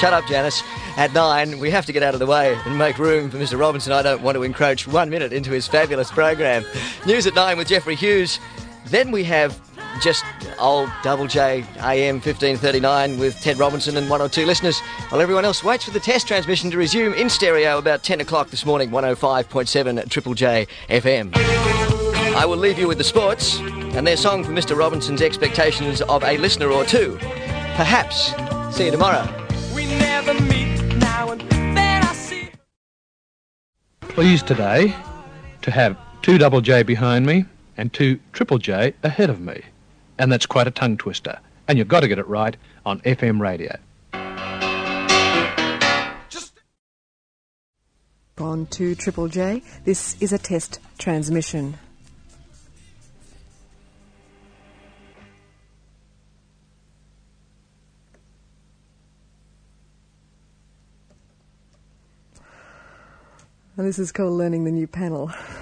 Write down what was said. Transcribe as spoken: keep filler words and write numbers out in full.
Shut up, Janice. At nine, we have to get out of the way and make room for Mister Robinson. I don't want to encroach one minute into his fabulous program. News at nine with Jeffrey Hughes. Then we have just old Double J A M fifteen thirty-nine with Ted Robinson and one or two listeners, while everyone else waits for the test transmission to resume in stereo about ten o'clock this morning, one oh five point seven Triple J F M. I will leave you with the sports and their song for Mister Robinson's expectations of a listener or two. Perhaps. See you tomorrow. We never meet now and then I see. Pleased today to have two Double J behind me and two Triple J ahead of me. And that's quite a tongue twister. And you've got to get it right on F M radio. Just On to Triple J. This is a test transmission. And this is called Learning the New Panel.